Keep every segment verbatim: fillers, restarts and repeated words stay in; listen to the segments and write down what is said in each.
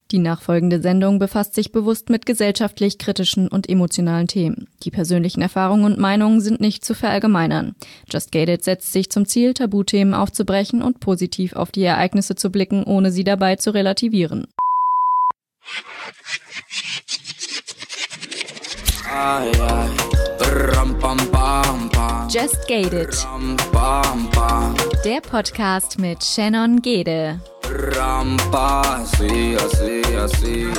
Die nachfolgende Sendung befasst sich bewusst mit gesellschaftlich kritischen und emotionalen Themen. Die persönlichen Erfahrungen und Meinungen sind nicht zu verallgemeinern. Just Gated setzt sich zum Ziel, Tabuthemen aufzubrechen und positiv auf die Ereignisse zu blicken, ohne sie dabei zu relativieren. Just Gated. Der Podcast mit Shannon Gede. Rampa, así, así, así.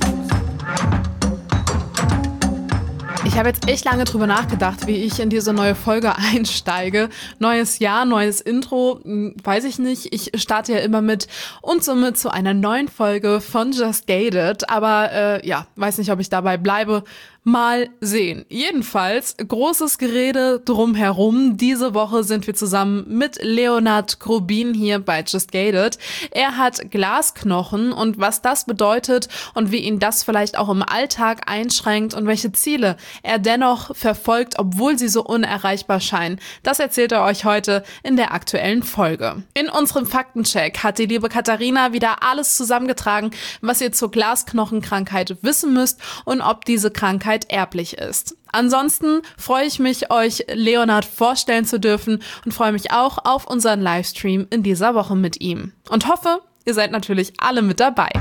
Ich habe jetzt echt lange drüber nachgedacht, wie ich in diese neue Folge einsteige. Neues Jahr, neues Intro, weiß ich nicht. Ich starte ja immer mit und somit zu einer neuen Folge von Just Gated. Aber äh, ja, weiß nicht, ob ich dabei bleibe. Mal sehen. Jedenfalls großes Gerede drumherum. Diese Woche sind wir zusammen mit Leonard Grubin hier bei Just Gated. Er hat Glasknochen und was das bedeutet und wie ihn das vielleicht auch im Alltag einschränkt und welche Ziele er dennoch verfolgt, obwohl sie so unerreichbar scheinen, das erzählt er euch heute in der aktuellen Folge. In unserem Faktencheck hat die liebe Katharina wieder alles zusammengetragen, was ihr zur Glasknochenkrankheit wissen müsst und ob diese Krankheit erblich ist. Ansonsten freue ich mich, euch Leonard vorstellen zu dürfen und freue mich auch auf unseren Livestream in dieser Woche mit ihm. Und hoffe, ihr seid natürlich alle mit dabei.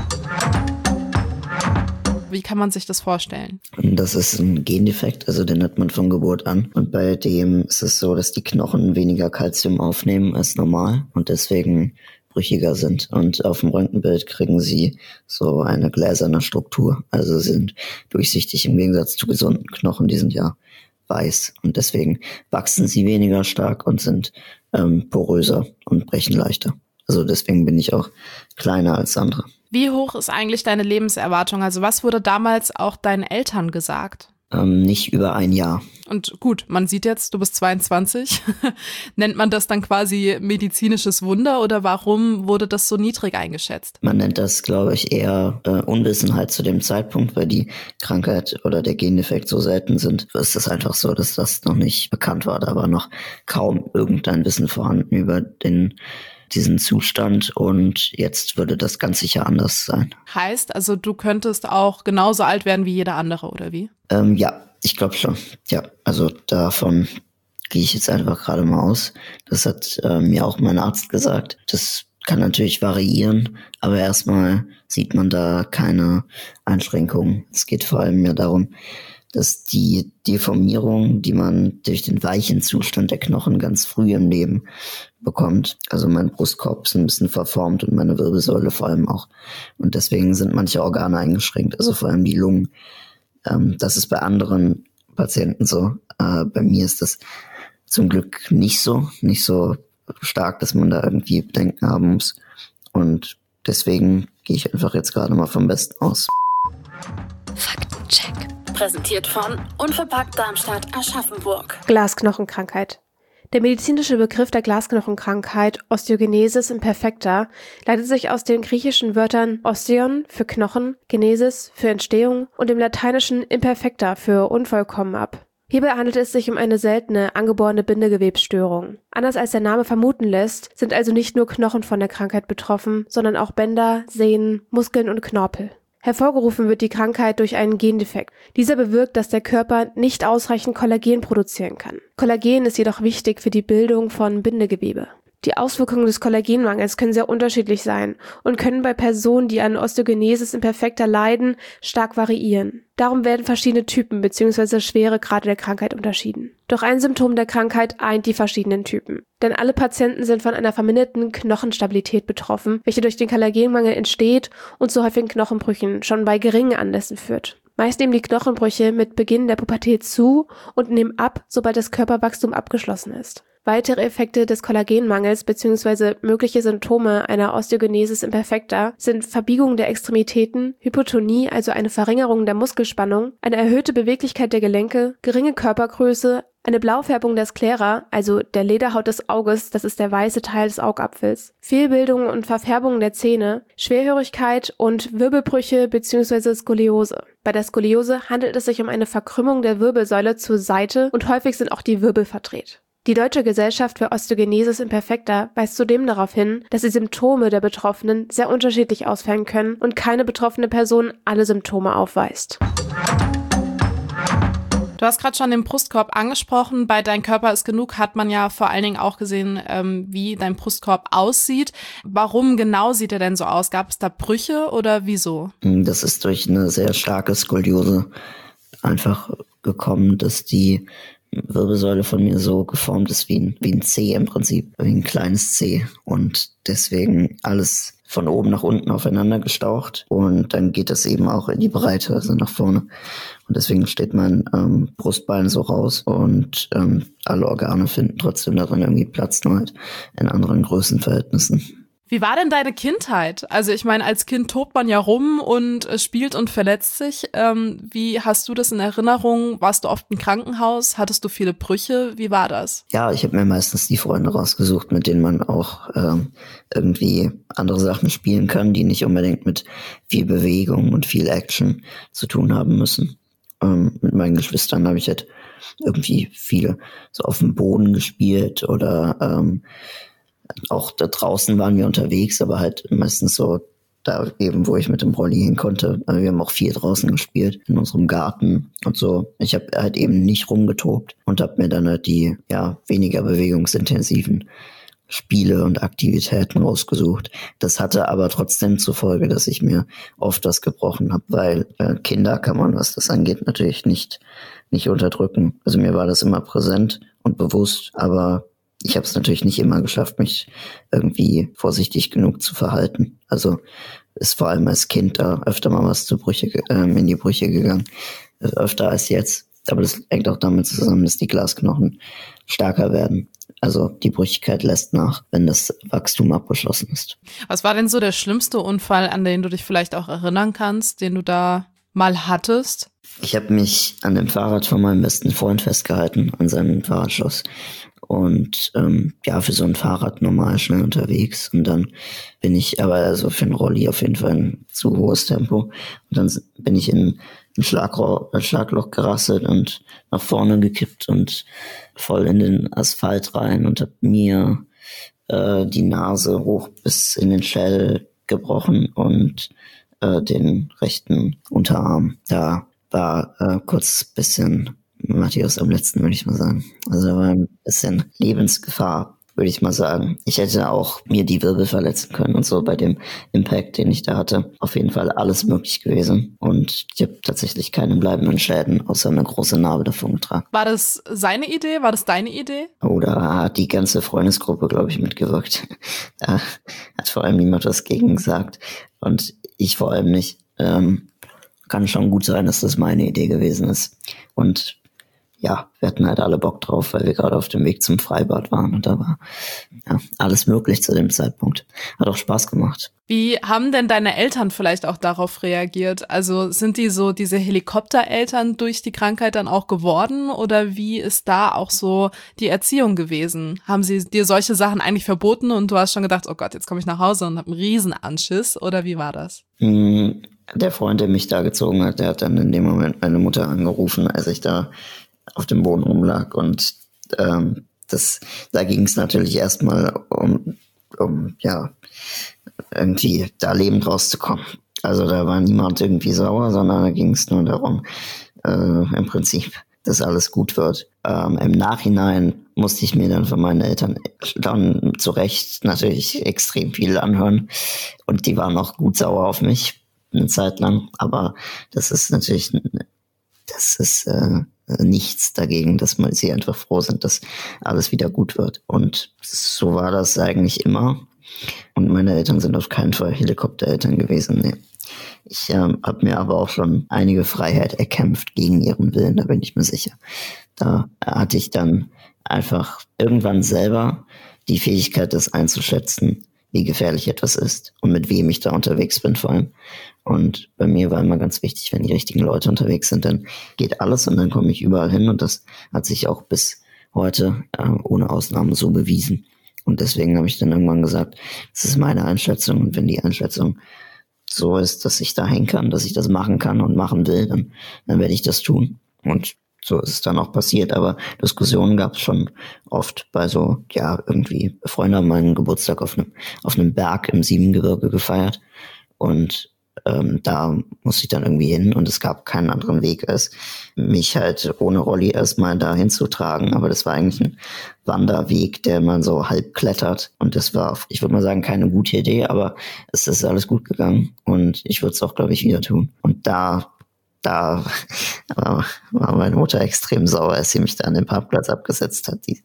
Wie kann man sich das vorstellen? Das ist ein Gendefekt, also den hat man von Geburt an. Und bei dem ist es so, dass die Knochen weniger Kalzium aufnehmen als normal und deswegen brüchiger sind. Und auf dem Röntgenbild kriegen sie so eine gläserne Struktur. Also sind durchsichtig im Gegensatz zu gesunden Knochen, die sind ja weiß. Und deswegen wachsen sie weniger stark und sind ähm, poröser und brechen leichter. Also deswegen bin ich auch kleiner als andere. Wie hoch ist eigentlich deine Lebenserwartung? Also was wurde damals auch deinen Eltern gesagt? Ähm, nicht über ein Jahr. Und gut, man sieht jetzt, du bist zweiundzwanzig. Nennt man das dann quasi medizinisches Wunder oder warum wurde das so niedrig eingeschätzt? Man nennt das, glaube ich, eher äh, Unwissenheit zu dem Zeitpunkt, weil die Krankheit oder der Gendefekt so selten sind. Ist es einfach so, dass das noch nicht bekannt war. Da war noch kaum irgendein Wissen vorhanden über den diesen Zustand und jetzt würde das ganz sicher anders sein. Heißt, also du könntest auch genauso alt werden wie jeder andere, oder wie? Ähm, ja, ich glaube schon. Ja, also davon gehe ich jetzt einfach gerade mal aus. Das hat äh, mir auch mein Arzt gesagt. Das kann natürlich variieren, aber erstmal sieht man da keine Einschränkungen. Es geht vor allem ja darum, dass die Deformierung, die man durch den weichen Zustand der Knochen ganz früh im Leben bekommt, also mein Brustkorb ist ein bisschen verformt und meine Wirbelsäule vor allem auch. Und deswegen sind manche Organe eingeschränkt, also vor allem die Lungen. Ähm, das ist bei anderen Patienten so. Äh, bei mir ist das zum Glück nicht so, nicht so stark, dass man da irgendwie Bedenken haben muss. Und deswegen gehe ich einfach jetzt gerade mal vom Besten aus. Faktencheck. Präsentiert von Unverpackt Darmstadt Aschaffenburg. Glasknochenkrankheit. Der medizinische Begriff der Glasknochenkrankheit Osteogenesis imperfecta leitet sich aus den griechischen Wörtern Osteon für Knochen, Genesis für Entstehung und dem lateinischen imperfecta für unvollkommen ab. Hierbei handelt es sich um eine seltene, angeborene Bindegewebsstörung. Anders als der Name vermuten lässt, sind also nicht nur Knochen von der Krankheit betroffen, sondern auch Bänder, Sehnen, Muskeln und Knorpel. Hervorgerufen wird die Krankheit durch einen Gendefekt. Dieser bewirkt, dass der Körper nicht ausreichend Kollagen produzieren kann. Kollagen ist jedoch wichtig für die Bildung von Bindegewebe. Die Auswirkungen des Kollagenmangels können sehr unterschiedlich sein und können bei Personen, die an Osteogenesis imperfecta leiden, stark variieren. Darum werden verschiedene Typen bzw. Schweregrade der Krankheit unterschieden. Doch ein Symptom der Krankheit eint die verschiedenen Typen. Denn alle Patienten sind von einer verminderten Knochenstabilität betroffen, welche durch den Kollagenmangel entsteht und zu häufigen Knochenbrüchen schon bei geringen Anlässen führt. Meist nehmen die Knochenbrüche mit Beginn der Pubertät zu und nehmen ab, sobald das Körperwachstum abgeschlossen ist. Weitere Effekte des Kollagenmangels bzw. mögliche Symptome einer Osteogenesis imperfecta sind Verbiegung der Extremitäten, Hypotonie, also eine Verringerung der Muskelspannung, eine erhöhte Beweglichkeit der Gelenke, geringe Körpergröße, eine Blaufärbung der Sklera, also der Lederhaut des Auges, das ist der weiße Teil des Augapfels, Fehlbildung und Verfärbung der Zähne, Schwerhörigkeit und Wirbelbrüche bzw. Skoliose. Bei der Skoliose handelt es sich um eine Verkrümmung der Wirbelsäule zur Seite und häufig sind auch die Wirbel verdreht. Die Deutsche Gesellschaft für Osteogenesis Imperfecta weist zudem darauf hin, dass die Symptome der Betroffenen sehr unterschiedlich ausfallen können und keine betroffene Person alle Symptome aufweist. Du hast gerade schon den Brustkorb angesprochen. Bei Dein Körper ist genug hat man ja vor allen Dingen auch gesehen, ähm, wie dein Brustkorb aussieht. Warum genau sieht er denn so aus? Gab es da Brüche oder wieso? Das ist durch eine sehr starke Skoliose einfach gekommen, dass die Wirbelsäule von mir so geformt ist wie ein, wie ein C im Prinzip, wie ein kleines C. Und deswegen alles von oben nach unten aufeinander gestaucht. Und dann geht das eben auch in die Breite, also nach vorne. Und deswegen steht mein ähm, Brustbein so raus. Und ähm, alle Organe finden trotzdem darin irgendwie Platz, nur halt in anderen Größenverhältnissen. Wie war denn deine Kindheit? Also ich meine, als Kind tobt man ja rum und äh, spielt und verletzt sich. Ähm, wie hast du das in Erinnerung? Warst du oft im Krankenhaus? Hattest du viele Brüche? Wie war das? Ja, ich habe mir meistens die Freunde rausgesucht, mit denen man auch ähm, irgendwie andere Sachen spielen kann, die nicht unbedingt mit viel Bewegung und viel Action zu tun haben müssen. Ähm, mit meinen Geschwistern habe ich halt irgendwie viele so auf dem Boden gespielt oder ähm, auch da draußen waren wir unterwegs, aber halt meistens so da eben, wo ich mit dem Rolli hin konnte. Wir haben auch viel draußen gespielt, in unserem Garten und so. Ich habe halt eben nicht rumgetobt und habe mir dann halt die ja weniger bewegungsintensiven Spiele und Aktivitäten rausgesucht. Das hatte aber trotzdem zur Folge, dass ich mir oft was gebrochen habe, weil äh, Kinder kann man, was das angeht, natürlich nicht nicht unterdrücken. Also mir war das immer präsent und bewusst, aber ich habe es natürlich nicht immer geschafft, mich irgendwie vorsichtig genug zu verhalten. Also ist vor allem als Kind da öfter mal was zu Brüche, ähm, in die Brüche gegangen. Öfter als jetzt. Aber das hängt auch damit zusammen, dass die Glasknochen stärker werden. Also die Brüchigkeit lässt nach, wenn das Wachstum abgeschlossen ist. Was war denn so der schlimmste Unfall, an den du dich vielleicht auch erinnern kannst, den du da mal hattest? Ich habe mich an dem Fahrrad von meinem besten Freund festgehalten, an seinem Fahrradschloss. Und ähm, ja, für so ein Fahrrad normal schnell unterwegs. Und dann bin ich aber also für ein Rolli auf jeden Fall ein zu hohes Tempo. Und dann bin ich in ein Schlagloch, ein Schlagloch gerasselt und nach vorne gekippt und voll in den Asphalt rein und hab mir äh, die Nase hoch bis in den Schädel gebrochen und äh, den rechten Unterarm. Da war äh, kurz bisschen Matthias am letzten, würde ich mal sagen. Also da war ein bisschen Lebensgefahr, würde ich mal sagen. Ich hätte auch mir die Wirbel verletzen können und so bei dem Impact, den ich da hatte. Auf jeden Fall alles möglich gewesen. Und ich habe tatsächlich keine bleibenden Schäden, außer eine große Narbe davon getragen. War das seine Idee? War das deine Idee? Oh, da hat die ganze Freundesgruppe, glaube ich, mitgewirkt. Da hat vor allem niemand was gegen gesagt. Und ich vor allem nicht. Ähm, kann schon gut sein, dass das meine Idee gewesen ist. Und ja, wir hatten halt alle Bock drauf, weil wir gerade auf dem Weg zum Freibad waren und da war ja alles möglich zu dem Zeitpunkt. Hat auch Spaß gemacht. Wie haben denn deine Eltern vielleicht auch darauf reagiert? Also sind die so diese Helikoptereltern durch die Krankheit dann auch geworden oder wie ist da auch so die Erziehung gewesen? Haben sie dir solche Sachen eigentlich verboten und du hast schon gedacht, oh Gott, jetzt komme ich nach Hause und habe einen Riesenanschiss oder wie war das? Der Freund, der mich da gezogen hat, der hat dann in dem Moment meine Mutter angerufen, als ich da auf dem Boden rumlag und ähm, das, da ging es natürlich erstmal um, um, ja, irgendwie da lebend rauszukommen. Also da war niemand irgendwie sauer, sondern da ging es nur darum, äh, im Prinzip, dass alles gut wird. Ähm, im Nachhinein musste ich mir dann von meinen Eltern dann zu Recht natürlich extrem viel anhören und die waren auch gut sauer auf mich eine Zeit lang, aber das ist natürlich, das ist äh, nichts dagegen, dass man sie einfach froh sind, dass alles wieder gut wird. Und so war das eigentlich immer. Und meine Eltern sind auf keinen Fall Helikoptereltern gewesen. Nee. Ich ähm, habe mir aber auch schon einige Freiheit erkämpft gegen ihren Willen, da bin ich mir sicher. Da hatte ich dann einfach irgendwann selber die Fähigkeit, das einzuschätzen, wie gefährlich etwas ist und mit wem ich da unterwegs bin vor allem. Und bei mir war immer ganz wichtig, wenn die richtigen Leute unterwegs sind, dann geht alles und dann komme ich überall hin und das hat sich auch bis heute äh, ohne Ausnahme so bewiesen. Und deswegen habe ich dann irgendwann gesagt, das ist meine Einschätzung und wenn die Einschätzung so ist, dass ich da hängen kann, dass ich das machen kann und machen will, dann, dann werde ich das tun. Und so ist es dann auch passiert, aber Diskussionen gab es schon oft bei so, ja, irgendwie Freunde haben meinen Geburtstag auf einem auf einem Berg im Siebengebirge gefeiert und ähm, da musste ich dann irgendwie hin und es gab keinen anderen Weg, als mich halt ohne Rolli erstmal da hinzutragen, aber das war eigentlich ein Wanderweg, der man so halb klettert und das war, ich würde mal sagen, keine gute Idee, aber es ist alles gut gegangen und ich würde es auch, glaube ich, wieder tun. Und da Da war meine Mutter extrem sauer, als sie mich da an den Parkplatz abgesetzt hat. Die,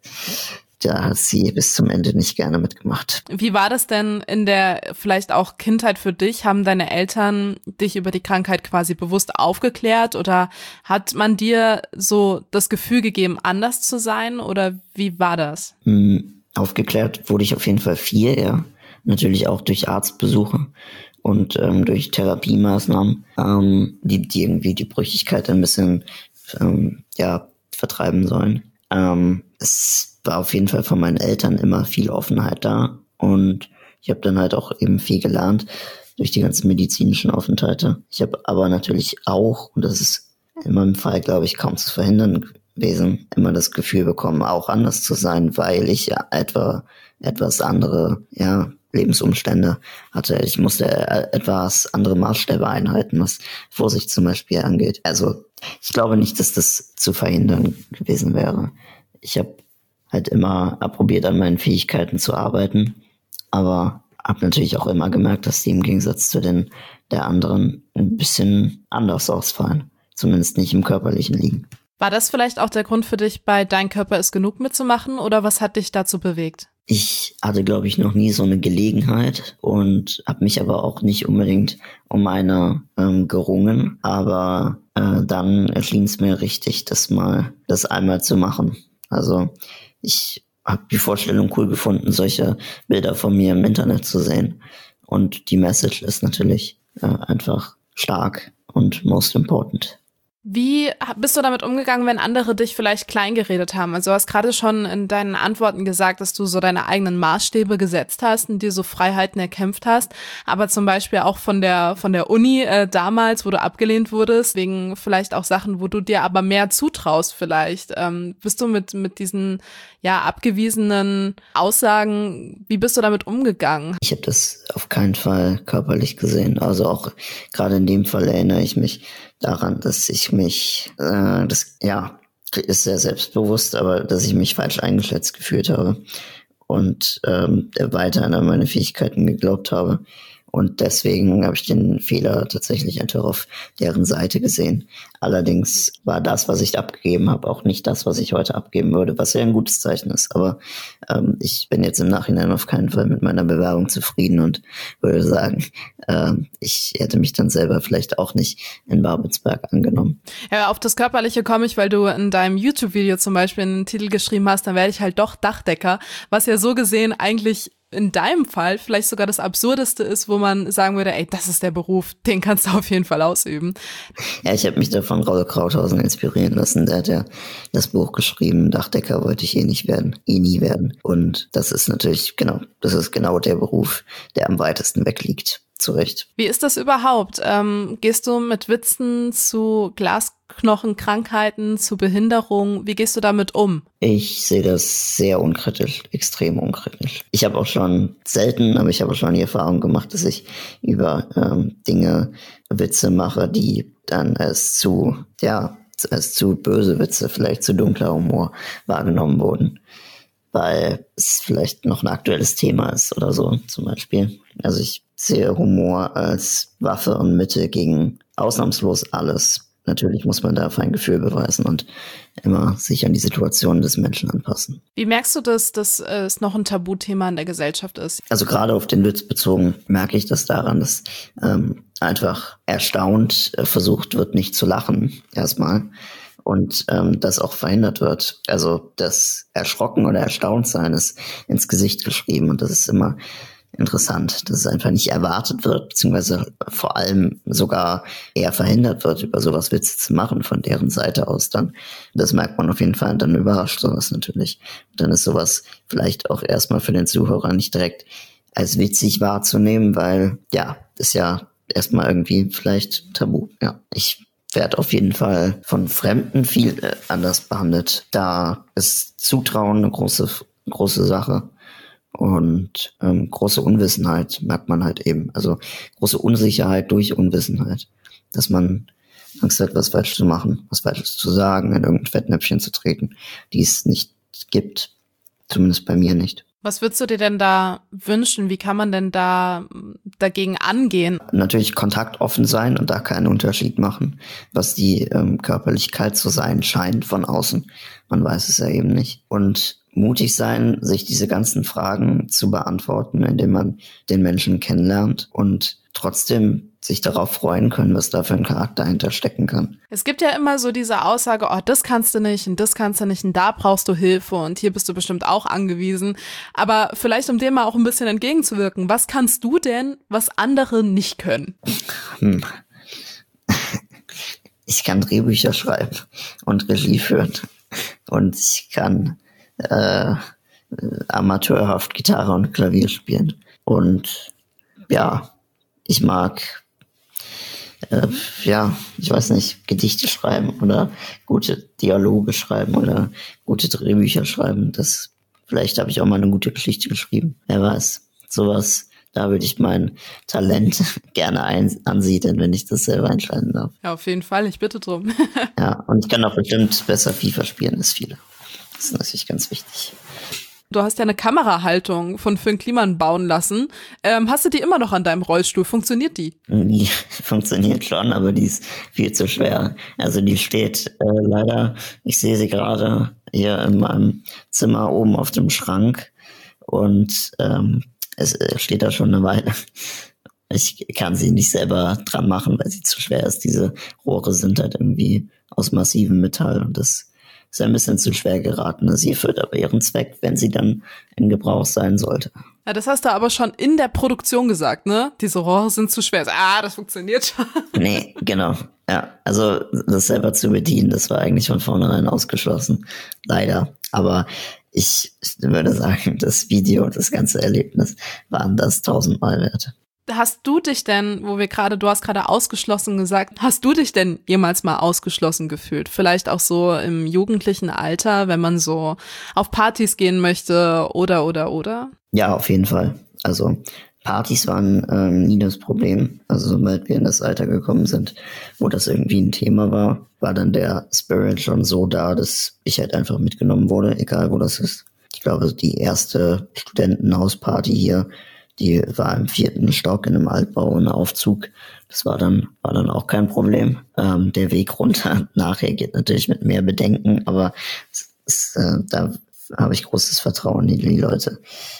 da hat sie bis zum Ende nicht gerne mitgemacht. Wie war das denn in der vielleicht auch Kindheit für dich? Haben deine Eltern dich über die Krankheit quasi bewusst aufgeklärt oder hat man dir so das Gefühl gegeben, anders zu sein oder wie war das? Hm, aufgeklärt wurde ich auf jeden Fall viel, ja. Natürlich auch durch Arztbesuche und ähm, durch Therapiemaßnahmen, ähm, die, die irgendwie die Brüchigkeit ein bisschen ähm, ja vertreiben sollen. Ähm, es war auf jeden Fall von meinen Eltern immer viel Offenheit da und ich habe dann halt auch eben viel gelernt durch die ganzen medizinischen Aufenthalte. Ich habe aber natürlich auch, und das ist in meinem Fall, glaube ich, kaum zu verhindern gewesen, immer das Gefühl bekommen, auch anders zu sein, weil ich ja etwa etwas andere, ja, Lebensumstände hatte. Ich musste etwas andere Maßstäbe einhalten, was Vorsicht zum Beispiel angeht. Also ich glaube nicht, dass das zu verhindern gewesen wäre. Ich habe halt immer probiert, an meinen Fähigkeiten zu arbeiten, aber habe natürlich auch immer gemerkt, dass die im Gegensatz zu den der anderen ein bisschen anders ausfallen. Zumindest nicht im körperlichen liegen. War das vielleicht auch der Grund für dich, bei Dein Körper ist genug mitzumachen oder was hat dich dazu bewegt? Ich hatte, glaube ich, noch nie so eine Gelegenheit und habe mich aber auch nicht unbedingt um eine ähm, gerungen. Aber äh, dann erschien es mir richtig, das mal, das einmal zu machen. Also ich habe die Vorstellung cool gefunden, solche Bilder von mir im Internet zu sehen. Und die Message ist natürlich äh, einfach stark und most important. Wie bist du damit umgegangen, wenn andere dich vielleicht kleingeredet haben? Also du hast gerade schon in deinen Antworten gesagt, dass du so deine eigenen Maßstäbe gesetzt hast und dir so Freiheiten erkämpft hast, aber zum Beispiel auch von der von der Uni äh, damals, wo du abgelehnt wurdest, wegen vielleicht auch Sachen, wo du dir aber mehr zutraust vielleicht. Ähm, bist du mit mit diesen ja abgewiesenen Aussagen, wie bist du damit umgegangen? Ich habe das auf keinen Fall körperlich gesehen. Also auch gerade in dem Fall erinnere ich mich daran, dass ich mich, äh, das ja, ist sehr selbstbewusst, aber dass ich mich falsch eingeschätzt gefühlt habe und ähm, weiter an meine Fähigkeiten geglaubt habe. Und deswegen habe ich den Fehler tatsächlich einfach auf deren Seite gesehen. Allerdings war das, was ich abgegeben habe, auch nicht das, was ich heute abgeben würde, was ja ein gutes Zeichen ist. Aber ähm, ich bin jetzt im Nachhinein auf keinen Fall mit meiner Bewerbung zufrieden und würde sagen, äh, ich hätte mich dann selber vielleicht auch nicht in Babelsberg angenommen. Ja, auf das Körperliche komme ich, weil du in deinem YouTube-Video zum Beispiel einen Titel geschrieben hast, dann werde ich halt doch Dachdecker, was ja so gesehen eigentlich in deinem Fall vielleicht sogar das Absurdeste ist, wo man sagen würde, ey, das ist der Beruf, den kannst du auf jeden Fall ausüben. Ja, ich habe mich da von Raul Krauthausen inspirieren lassen. Der hat ja das Buch geschrieben, Dachdecker wollte ich eh nicht werden, eh nie werden. Und das ist natürlich, genau, das ist genau der Beruf, der am weitesten weg liegt. Zu Recht. Wie ist das überhaupt? Ähm, gehst du mit Witzen zu Glasknochenkrankheiten, zu Behinderung? Wie gehst du damit um? Ich sehe das sehr unkritisch, extrem unkritisch. Ich habe auch schon selten, aber ich habe schon die Erfahrung gemacht, dass ich über ähm, Dinge Witze mache, die dann als zu, ja, als zu böse Witze, vielleicht zu dunkler Humor wahrgenommen wurden. Weil es vielleicht noch ein aktuelles Thema ist oder so zum Beispiel. Also ich sehe Humor als Waffe und Mittel gegen ausnahmslos alles. Natürlich muss man da ein Gefühl beweisen und immer sich an die Situation des Menschen anpassen. Wie merkst du das, dass es noch ein Tabuthema in der Gesellschaft ist? Also gerade auf den Witz bezogen merke ich das daran, dass ähm, einfach erstaunt äh, versucht wird, nicht zu lachen erstmal. Und ähm, das auch verhindert wird. Also das Erschrocken oder Erstauntsein ist ins Gesicht geschrieben und das ist immer interessant, dass es einfach nicht erwartet wird, beziehungsweise vor allem sogar eher verhindert wird, über sowas Witze zu machen von deren Seite aus dann. Das merkt man auf jeden Fall und dann überrascht sowas natürlich. Und dann ist sowas vielleicht auch erstmal für den Zuhörer nicht direkt als witzig wahrzunehmen, weil ja, ist ja erstmal irgendwie vielleicht tabu. Ja, ich werde auf jeden Fall von Fremden viel äh, anders behandelt. Da ist Zutrauen eine große, große Sache. Und ähm, große Unwissenheit merkt man halt eben. Also große Unsicherheit durch Unwissenheit. Dass man Angst hat, was falsch zu machen, was Falsches zu sagen, in irgendein Fettnäpfchen zu treten, die es nicht gibt. Zumindest bei mir nicht. Was würdest du dir denn da wünschen? Wie kann man denn da dagegen angehen? Natürlich kontaktoffen sein und da keinen Unterschied machen, was die ähm, körperlich kalt zu sein scheint von außen. Man weiß es ja eben nicht. Und mutig sein, sich diese ganzen Fragen zu beantworten, indem man den Menschen kennenlernt und trotzdem sich darauf freuen können, was da für ein Charakter hinterstecken kann. Es gibt ja immer so diese Aussage, oh, das kannst du nicht und das kannst du nicht und da brauchst du Hilfe und hier bist du bestimmt auch angewiesen. Aber vielleicht, um dem mal auch ein bisschen entgegenzuwirken, was kannst du denn, was andere nicht können? Hm. Ich kann Drehbücher schreiben und Regie führen und ich kann äh, amateurhaft Gitarre und Klavier spielen. Und ja, ich mag Äh, ja, ich weiß nicht, Gedichte schreiben oder gute Dialoge schreiben oder gute Drehbücher schreiben. Das, vielleicht habe ich auch mal eine gute Geschichte geschrieben. Wer weiß. Sowas, da würde ich mein Talent gerne ein- ansiedeln, wenn ich das selber entscheiden darf. Ja, auf jeden Fall, ich bitte drum. Ja, und ich kann auch bestimmt besser FIFA spielen als viele. Das ist natürlich ganz wichtig. Du hast ja eine Kamerahaltung von Finn Kliman bauen lassen. Ähm, hast du die immer noch an deinem Rollstuhl? Funktioniert die? Die funktioniert schon, aber die ist viel zu schwer. Also die steht äh, leider, ich sehe sie gerade hier in meinem Zimmer oben auf dem Schrank und ähm, es äh, steht da schon eine Weile. Ich kann sie nicht selber dran machen, weil sie zu schwer ist. Diese Rohre sind halt irgendwie aus massivem Metall und das ist ein bisschen zu schwer geraten. Sie erfüllt aber ihren Zweck, wenn sie dann in Gebrauch sein sollte. Ja, das hast du aber schon in der Produktion gesagt, ne? Diese Rohre sind zu schwer. Ah, das funktioniert schon. Nee, genau. Ja, also das selber zu bedienen, das war eigentlich von vornherein ausgeschlossen. Leider. Aber ich würde sagen, das Video, das ganze Erlebnis waren das tausendmal wert. Hast du dich denn, wo wir gerade, du hast gerade ausgeschlossen gesagt, hast du dich denn jemals mal ausgeschlossen gefühlt? Vielleicht auch so im jugendlichen Alter, wenn man so auf Partys gehen möchte oder, oder, oder? Ja, auf jeden Fall. Also Partys waren ähm, nie das Problem. Also sobald wir in das Alter gekommen sind, wo das irgendwie ein Thema war, war dann der Spirit schon so da, dass ich halt einfach mitgenommen wurde, egal wo das ist. Ich glaube, die erste Studentenhausparty hier, die war im vierten Stock in einem Altbau, ein Aufzug. Das war dann, war dann auch kein Problem. Ähm, der Weg runter nachher geht natürlich mit mehr Bedenken, aber es, es, äh, da habe ich großes Vertrauen in die Leute.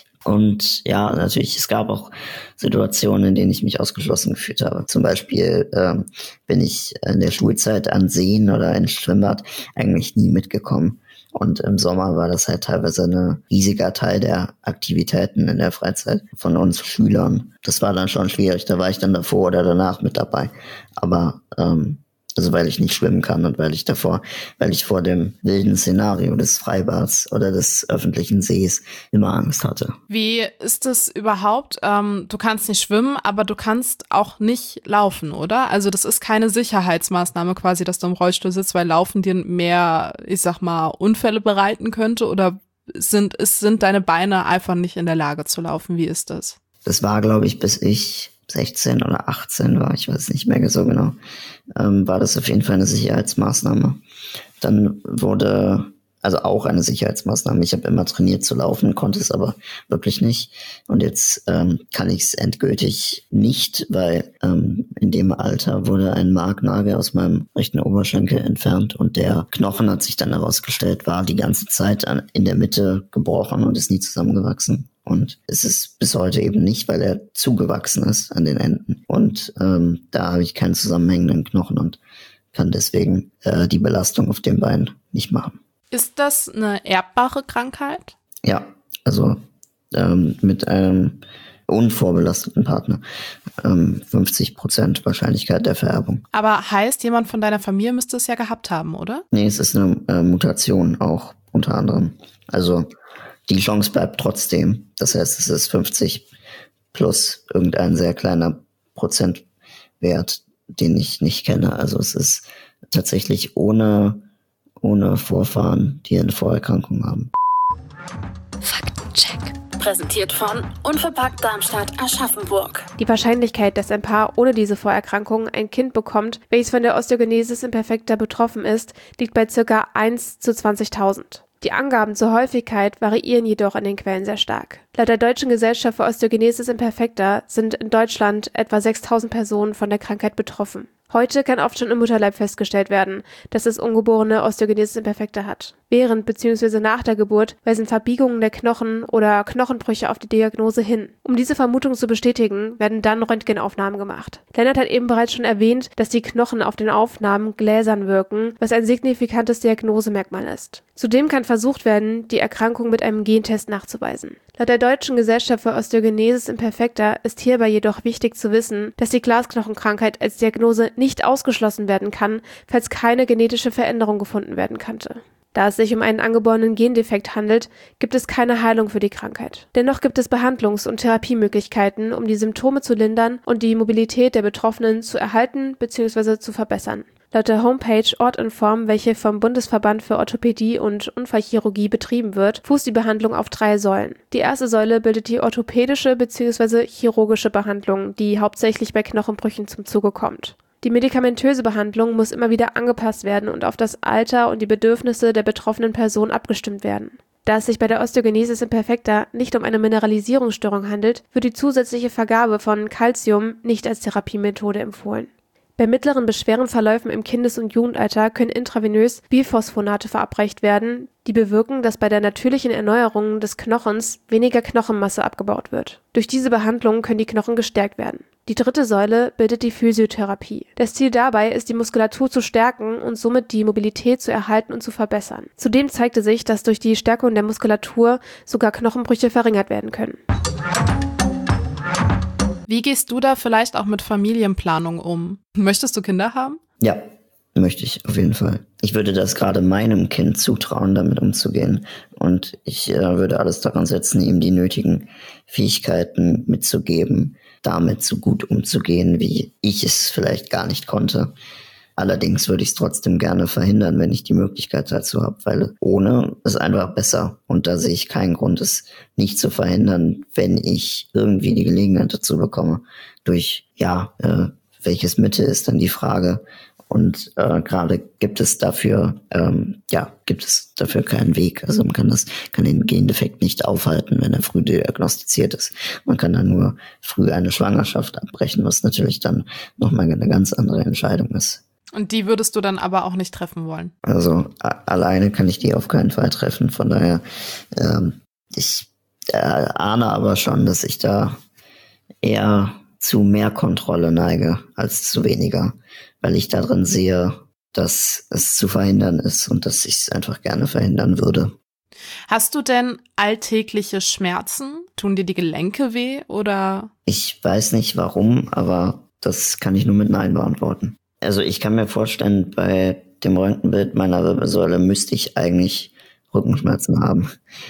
Und ja, natürlich, es gab auch Situationen, in denen ich mich ausgeschlossen gefühlt habe. Zum Beispiel ähm, bin ich in der Schulzeit an Seen oder ins Schwimmbad eigentlich nie mitgekommen. Und im Sommer war das halt teilweise ein riesiger Teil der Aktivitäten in der Freizeit von uns Schülern. Das war dann schon schwierig. Da war ich dann davor oder danach mit dabei. Aber ähm, also weil ich nicht schwimmen kann und weil ich davor, weil ich vor dem wilden Szenario des Freibads oder des öffentlichen Sees immer Angst hatte. Wie ist es überhaupt? Ähm, du kannst nicht schwimmen, aber du kannst auch nicht laufen, oder? Also das ist keine Sicherheitsmaßnahme quasi, dass du im Rollstuhl sitzt, weil Laufen dir mehr, ich sag mal, Unfälle bereiten könnte, oder sind, ist, sind deine Beine einfach nicht in der Lage zu laufen? Wie ist das? Das war, glaube ich, bis ich sechzehn oder achtzehn war, ich weiß nicht mehr so genau, ähm, war das auf jeden Fall eine Sicherheitsmaßnahme. Dann wurde, also auch eine Sicherheitsmaßnahme, ich habe immer trainiert zu laufen, konnte es aber wirklich nicht. Und jetzt ähm, kann ich es endgültig nicht, weil ähm, in dem Alter wurde ein Marknagel aus meinem rechten Oberschenkel entfernt und der Knochen, hat sich dann herausgestellt, war die ganze Zeit an, in der Mitte gebrochen und ist nie zusammengewachsen. Und es ist bis heute eben nicht, weil er zugewachsen ist an den Enden. Und ähm, da habe ich keinen zusammenhängenden Knochen und kann deswegen äh, die Belastung auf dem Bein nicht machen. Ist das eine erbbare Krankheit? Ja, also ähm, mit einem unvorbelasteten Partner. Ähm, fünfzig Prozent Wahrscheinlichkeit der Vererbung. Aber heißt, jemand von deiner Familie müsste es ja gehabt haben, oder? Nee, es ist eine äh, Mutation auch unter anderem. Also die Chance bleibt trotzdem. Das heißt, es ist fünfzig plus irgendein sehr kleiner Prozentwert, den ich nicht kenne. Also es ist tatsächlich ohne, ohne Vorfahren, die eine Vorerkrankung haben. Faktencheck. Präsentiert von Unverpackt Darmstadt Aschaffenburg. Die Wahrscheinlichkeit, dass ein Paar ohne diese Vorerkrankung ein Kind bekommt, welches von der Osteogenesis imperfecta betroffen ist, liegt bei ca. eins zu zwanzigtausend. Die Angaben zur Häufigkeit variieren jedoch an den Quellen sehr stark. Laut der Deutschen Gesellschaft für Osteogenesis imperfecta sind in Deutschland etwa sechstausend Personen von der Krankheit betroffen. Heute kann oft schon im Mutterleib festgestellt werden, dass das Ungeborene Osteogenesis imperfecta hat. Während bzw. nach der Geburt weisen Verbiegungen der Knochen oder Knochenbrüche auf die Diagnose hin. Um diese Vermutung zu bestätigen, werden dann Röntgenaufnahmen gemacht. Lennart hat eben bereits schon erwähnt, dass die Knochen auf den Aufnahmen gläsern wirken, was ein signifikantes Diagnosemerkmal ist. Zudem kann versucht werden, die Erkrankung mit einem Gentest nachzuweisen. Laut der Deutschen Gesellschaft für Osteogenesis imperfecta ist hierbei jedoch wichtig zu wissen, dass die Glasknochenkrankheit als Diagnose nicht ausgeschlossen werden kann, falls keine genetische Veränderung gefunden werden konnte. Da es sich um einen angeborenen Gendefekt handelt, gibt es keine Heilung für die Krankheit. Dennoch gibt es Behandlungs- und Therapiemöglichkeiten, um die Symptome zu lindern und die Mobilität der Betroffenen zu erhalten bzw. zu verbessern. Laut der Homepage Ortinform, welche vom Bundesverband für Orthopädie und Unfallchirurgie betrieben wird, fußt die Behandlung auf drei Säulen. Die erste Säule bildet die orthopädische bzw. chirurgische Behandlung, die hauptsächlich bei Knochenbrüchen zum Zuge kommt. Die medikamentöse Behandlung muss immer wieder angepasst werden und auf das Alter und die Bedürfnisse der betroffenen Person abgestimmt werden. Da es sich bei der Osteogenesis imperfecta nicht um eine Mineralisierungsstörung handelt, wird die zusätzliche Vergabe von Calcium nicht als Therapiemethode empfohlen. Bei mittleren Beschwerdenverläufen im Kindes- und Jugendalter können intravenös Biphosphonate verabreicht werden, die bewirken, dass bei der natürlichen Erneuerung des Knochens weniger Knochenmasse abgebaut wird. Durch diese Behandlung können die Knochen gestärkt werden. Die dritte Säule bildet die Physiotherapie. Das Ziel dabei ist, die Muskulatur zu stärken und somit die Mobilität zu erhalten und zu verbessern. Zudem zeigte sich, dass durch die Stärkung der Muskulatur sogar Knochenbrüche verringert werden können. Wie gehst du da vielleicht auch mit Familienplanung um? Möchtest du Kinder haben? Ja, möchte ich auf jeden Fall. Ich würde das gerade meinem Kind zutrauen, damit umzugehen. Und ich äh, würde alles daran setzen, ihm die nötigen Fähigkeiten mitzugeben, damit so gut umzugehen, wie ich es vielleicht gar nicht konnte. Allerdings würde ich es trotzdem gerne verhindern, wenn ich die Möglichkeit dazu habe, weil ohne ist einfach besser. Und da sehe ich keinen Grund, es nicht zu verhindern, wenn ich irgendwie die Gelegenheit dazu bekomme. Durch, ja, äh, welches Mittel ist dann die Frage. Und äh, gerade gibt es dafür, ähm, ja, gibt es dafür keinen Weg. Also man kann das, kann den Gendefekt nicht aufhalten, wenn er früh diagnostiziert ist. Man kann dann nur früh eine Schwangerschaft abbrechen, was natürlich dann nochmal eine ganz andere Entscheidung ist. Und die würdest du dann aber auch nicht treffen wollen? Also a- alleine kann ich die auf keinen Fall treffen. Von daher, ähm, ich äh, ahne aber schon, dass ich da eher zu mehr Kontrolle neige als zu weniger, weil ich darin sehe, dass es zu verhindern ist und dass ich es einfach gerne verhindern würde. Hast du denn alltägliche Schmerzen? Tun dir die Gelenke weh oder? Ich weiß nicht warum, aber das kann ich nur mit Nein beantworten. Also ich kann mir vorstellen, bei dem Röntgenbild meiner Wirbelsäule müsste ich eigentlich Rückenschmerzen haben.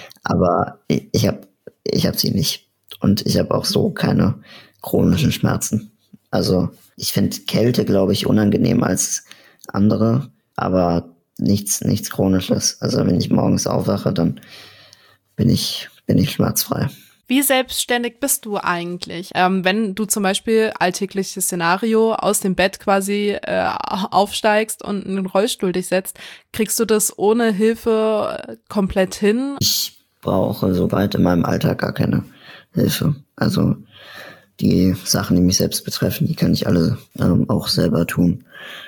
Aber ich, ich habe ich hab sie nicht. Und ich habe auch so keine chronischen Schmerzen. Also ich finde Kälte, glaube ich, unangenehmer als andere, aber nichts, nichts Chronisches. Also wenn ich morgens aufwache, dann bin ich, bin ich schmerzfrei. Wie selbstständig bist du eigentlich? Ähm, wenn du zum Beispiel alltägliches Szenario aus dem Bett quasi äh, aufsteigst und in den Rollstuhl dich setzt, kriegst du das ohne Hilfe komplett hin? Ich brauche soweit in meinem Alltag gar keine Hilfe. Also die Sachen, die mich selbst betreffen, die kann ich alle ähm, auch selber tun.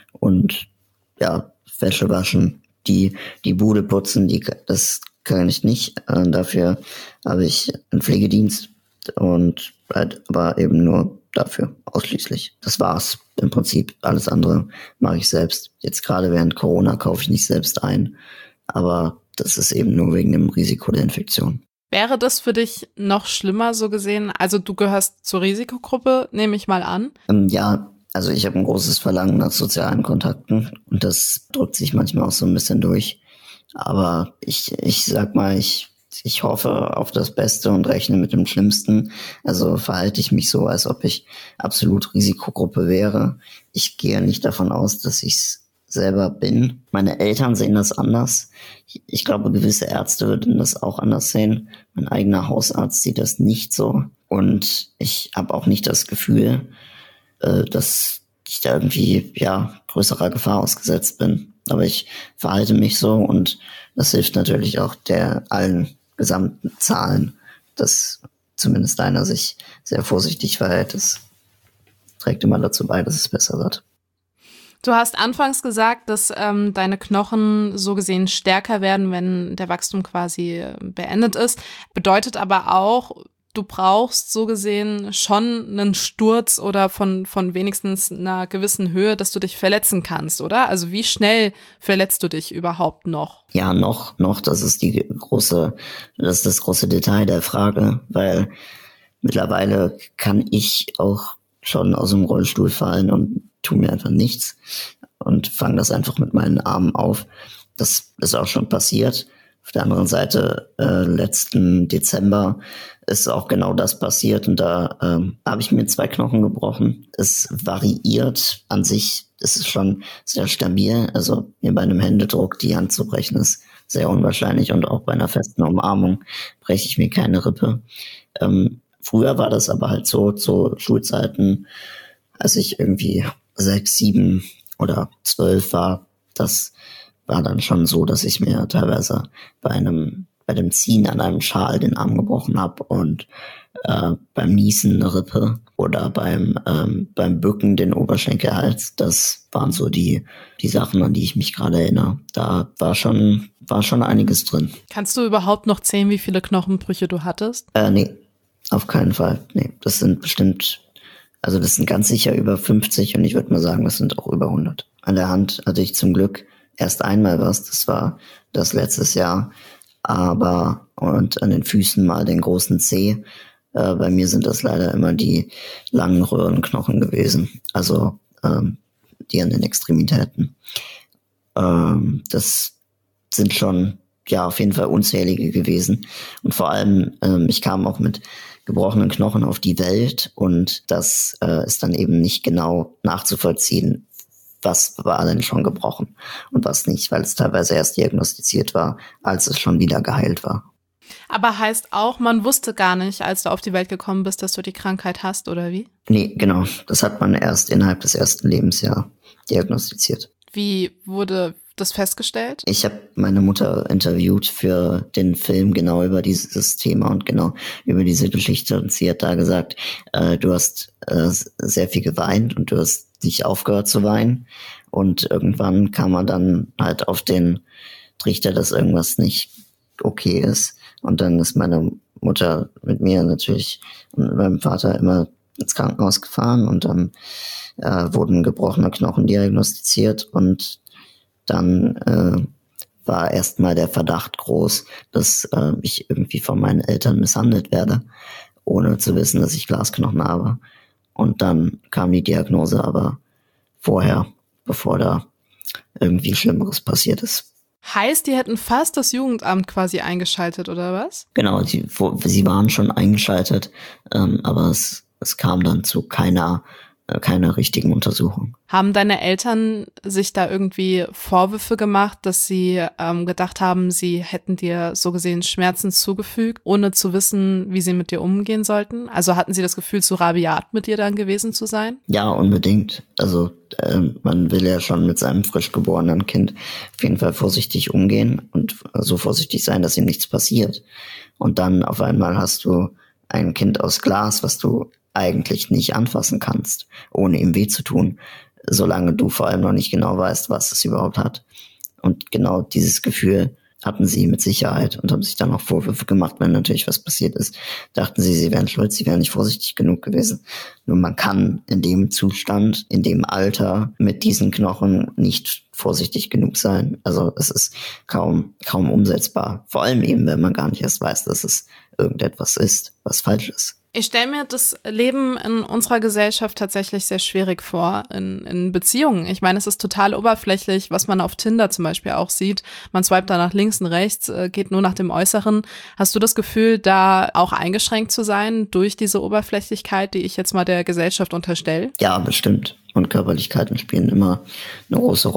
Und ja, Wäsche waschen, die die Bude putzen, die das kann ich nicht. Äh, dafür habe ich einen Pflegedienst und halt, aber eben nur dafür ausschließlich. Das war's im Prinzip. Alles andere mache ich selbst. Jetzt gerade während Corona kaufe ich nicht selbst ein, aber das ist eben nur wegen dem Risiko der Infektion. Wäre das für dich noch schlimmer so gesehen? Also du gehörst zur Risikogruppe, nehme ich mal an. Ähm, ja, also ich habe ein großes Verlangen nach sozialen Kontakten und das drückt sich manchmal auch so ein bisschen durch. Aber ich, ich sag mal, ich, ich hoffe auf das Beste und rechne mit dem Schlimmsten. Also verhalte ich mich so, als ob ich absolut Risikogruppe wäre. Ich gehe nicht davon aus, dass ich es selber bin. Meine Eltern sehen das anders. Ich, ich glaube, gewisse Ärzte würden das auch anders sehen. Mein eigener Hausarzt sieht das nicht so. Und ich habe auch nicht das Gefühl, äh, dass ich da irgendwie, ja, größerer Gefahr ausgesetzt bin. Aber ich verhalte mich so und das hilft natürlich auch der allen gesamten Zahlen, dass zumindest einer sich sehr vorsichtig verhält. Das trägt immer dazu bei, dass es besser wird. Du hast anfangs gesagt, dass ähm, deine Knochen so gesehen stärker werden, wenn der Wachstum quasi beendet ist. Bedeutet aber auch, du brauchst so gesehen schon einen Sturz oder von von wenigstens einer gewissen Höhe, dass du dich verletzen kannst, oder? Also wie schnell verletzt du dich überhaupt noch? Ja, noch, noch, das ist die große, das ist das große Detail der Frage, weil mittlerweile kann ich auch schon aus dem Rollstuhl fallen und tu mir einfach nichts und fange das einfach mit meinen Armen auf. Das ist auch schon passiert. Auf der anderen Seite, äh, letzten Dezember ist auch genau das passiert und da ähm, habe ich mir zwei Knochen gebrochen. Es variiert an sich, es ist schon sehr stabil. Also mir bei einem Händedruck die Hand zu brechen ist sehr unwahrscheinlich und auch bei einer festen Umarmung breche ich mir keine Rippe. Ähm, früher war das aber halt so, zu Schulzeiten, als ich irgendwie sechs, sieben oder zwölf war, das war dann schon so, dass ich mir teilweise bei einem, bei dem Ziehen an einem Schal den Arm gebrochen habe und äh, beim Niesen eine Rippe oder beim ähm, beim Bücken den Oberschenkelhals. Das waren so die die Sachen, an die ich mich gerade erinnere. Da war schon war schon einiges drin. Kannst du überhaupt noch zählen, wie viele Knochenbrüche du hattest? Äh, nee, auf keinen Fall. Nee, das sind bestimmt, also das sind ganz sicher über fünfzig und ich würde mal sagen, das sind auch über hundert. An der Hand hatte ich zum Glück erst einmal was, das war das letztes Jahr, aber und an den Füßen mal den großen Zeh. Äh, bei mir sind das leider immer die langen Röhrenknochen gewesen, also ähm, die an den Extremitäten. Ähm, das sind schon, ja, auf jeden Fall unzählige gewesen und vor allem, ähm, ich kam auch mit gebrochenen Knochen auf die Welt und das äh, ist dann eben nicht genau nachzuvollziehen, was war denn schon gebrochen und was nicht, weil es teilweise erst diagnostiziert war, als es schon wieder geheilt war. Aber heißt auch, man wusste gar nicht, als du auf die Welt gekommen bist, dass du die Krankheit hast, oder wie? Nee, genau. Das hat man erst innerhalb des ersten Lebensjahres diagnostiziert. Wie wurde das festgestellt? Ich habe meine Mutter interviewt für den Film genau über dieses Thema und genau über diese Geschichte und sie hat da gesagt, äh, du hast äh, sehr viel geweint und du hast nicht aufgehört zu weinen und irgendwann kam man dann halt auf den Trichter, dass irgendwas nicht okay ist und dann ist meine Mutter mit mir natürlich und mit meinem Vater immer ins Krankenhaus gefahren und dann äh, wurden gebrochene Knochen diagnostiziert und dann äh, war erstmal der Verdacht groß, dass äh, ich irgendwie von meinen Eltern misshandelt werde, ohne zu wissen, dass ich Glasknochen habe. Und dann kam die Diagnose aber vorher, bevor da irgendwie Schlimmeres passiert ist. Heißt, die hätten fast das Jugendamt quasi eingeschaltet, oder was? Genau, sie, wo, sie waren schon eingeschaltet, ähm, aber es, es kam dann zu keiner keine richtigen Untersuchung. Haben deine Eltern sich da irgendwie Vorwürfe gemacht, dass sie ähm, gedacht haben, sie hätten dir so gesehen Schmerzen zugefügt, ohne zu wissen, wie sie mit dir umgehen sollten? Also hatten sie das Gefühl, zu rabiat mit dir dann gewesen zu sein? Ja, unbedingt. Also äh, man will ja schon mit seinem frisch geborenen Kind auf jeden Fall vorsichtig umgehen und so vorsichtig sein, dass ihm nichts passiert. Und dann auf einmal hast du ein Kind aus Glas, was du eigentlich nicht anfassen kannst, ohne ihm weh zu tun, solange du vor allem noch nicht genau weißt, was es überhaupt hat. Und genau dieses Gefühl hatten sie mit Sicherheit und haben sich dann auch Vorwürfe gemacht, wenn natürlich was passiert ist. Dachten sie, sie wären schuld, sie wären nicht vorsichtig genug gewesen. Nur man kann in dem Zustand, in dem Alter mit diesen Knochen nicht vorsichtig genug sein. Also es ist kaum, kaum umsetzbar. Vor allem eben, wenn man gar nicht erst weiß, dass es irgendetwas ist, was falsch ist. Ich stelle mir das Leben in unserer Gesellschaft tatsächlich sehr schwierig vor, in, in Beziehungen. Ich meine, es ist total oberflächlich, was man auf Tinder zum Beispiel auch sieht. Man swipet da nach links und rechts, geht nur nach dem Äußeren. Hast du das Gefühl, da auch eingeschränkt zu sein durch diese Oberflächlichkeit, die ich jetzt mal der Gesellschaft unterstelle? Ja, bestimmt. Und Körperlichkeiten spielen immer eine große Rolle.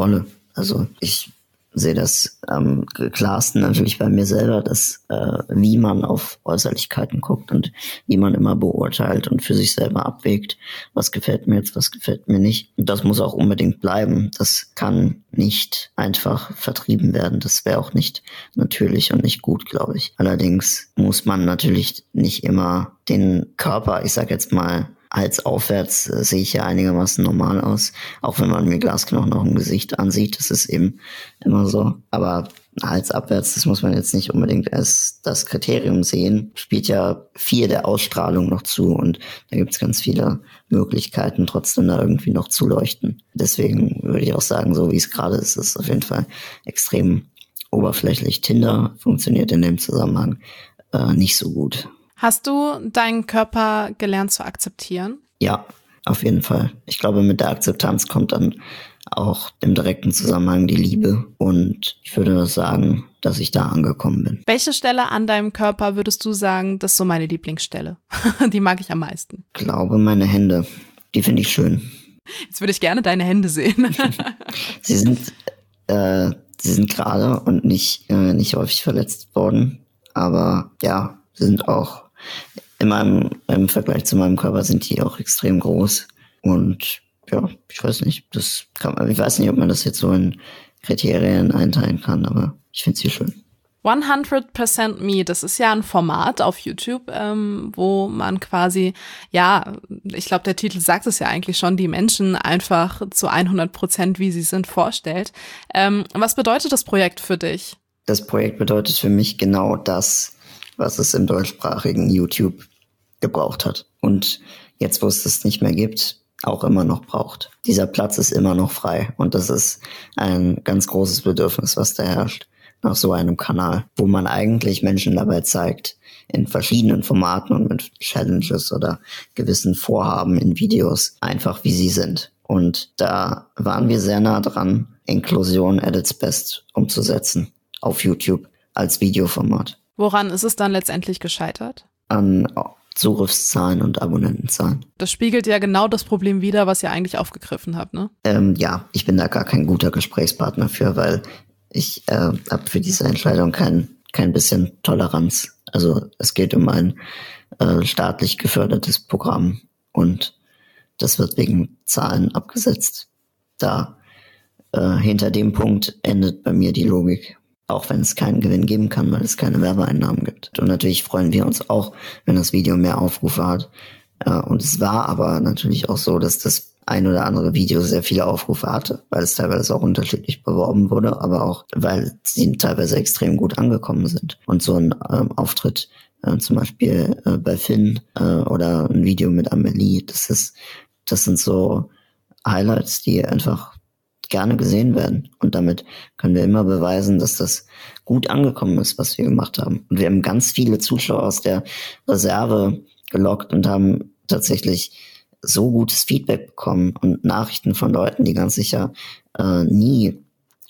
Also ich sehe das am klarsten natürlich bei mir selber, dass äh, wie man auf Äußerlichkeiten guckt und wie man immer beurteilt und für sich selber abwägt, was gefällt mir jetzt, was gefällt mir nicht. Und das muss auch unbedingt bleiben. Das kann nicht einfach vertrieben werden. Das wäre auch nicht natürlich und nicht gut, glaube ich. Allerdings muss man natürlich nicht immer den Körper, ich sag jetzt mal, Hals aufwärts äh, sehe ich ja einigermaßen normal aus, auch wenn man mir Glasknochen noch im Gesicht ansieht, das ist eben immer so. Aber Hals abwärts, das muss man jetzt nicht unbedingt als das Kriterium sehen, spielt ja viel der Ausstrahlung noch zu und da gibt es ganz viele Möglichkeiten, trotzdem da irgendwie noch zu leuchten. Deswegen würde ich auch sagen, so wie es gerade ist, ist es auf jeden Fall extrem oberflächlich. Tinder funktioniert in dem Zusammenhang äh, nicht so gut. Hast du deinen Körper gelernt zu akzeptieren? Ja, auf jeden Fall. Ich glaube, mit der Akzeptanz kommt dann auch im direkten Zusammenhang die Liebe. Und ich würde sagen, dass ich da angekommen bin. Welche Stelle an deinem Körper würdest du sagen, das ist so meine Lieblingsstelle? Die mag ich am meisten. Ich glaube, meine Hände. Die finde ich schön. Jetzt würde ich gerne deine Hände sehen. Sie sind, äh, sie sind gerade und nicht, äh, nicht häufig verletzt worden. Aber ja, sie sind auch in meinem, im Vergleich zu meinem Körper sind die auch extrem groß. Und ja, ich weiß nicht, das kann man, ich weiß nicht, ob man das jetzt so in Kriterien einteilen kann, aber ich finde sie schön. hundert Percent Me, das ist ja ein Format auf YouTube, ähm, wo man quasi, ja, ich glaube, der Titel sagt es ja eigentlich schon, die Menschen einfach zu hundert Prozent, wie sie sind, vorstellt. Ähm, was bedeutet das Projekt für dich? Das Projekt bedeutet für mich genau das, was es im deutschsprachigen YouTube gebraucht hat. Und jetzt, wo es das nicht mehr gibt, auch immer noch braucht. Dieser Platz ist immer noch frei. Und das ist ein ganz großes Bedürfnis, was da herrscht, nach so einem Kanal, wo man eigentlich Menschen dabei zeigt, in verschiedenen Formaten und mit Challenges oder gewissen Vorhaben in Videos, einfach wie sie sind. Und da waren wir sehr nah dran, Inklusion at its best umzusetzen auf YouTube als Videoformat. Woran ist es dann letztendlich gescheitert? An Zugriffszahlen und Abonnentenzahlen. Das spiegelt ja genau das Problem wider, was ihr eigentlich aufgegriffen habt, ne? Ähm, ja, ich bin da gar kein guter Gesprächspartner für, weil ich äh, habe für diese Entscheidung kein, kein bisschen Toleranz. Also es geht um ein äh, staatlich gefördertes Programm und das wird wegen Zahlen abgesetzt. Da äh, hinter dem Punkt endet bei mir die Logik. Auch wenn es keinen Gewinn geben kann, weil es keine Werbeeinnahmen gibt. Und natürlich freuen wir uns auch, wenn das Video mehr Aufrufe hat. Und es war aber natürlich auch so, dass das ein oder andere Video sehr viele Aufrufe hatte, weil es teilweise auch unterschiedlich beworben wurde, aber auch, weil sie teilweise extrem gut angekommen sind. Und so ein ähm, Auftritt äh, zum Beispiel äh, bei Finn äh, oder ein Video mit Amelie, das ist, das sind so Highlights, die einfach gerne gesehen werden. Und damit können wir immer beweisen, dass das gut angekommen ist, was wir gemacht haben. Und wir haben ganz viele Zuschauer aus der Reserve gelockt und haben tatsächlich so gutes Feedback bekommen und Nachrichten von Leuten, die ganz sicher äh, nie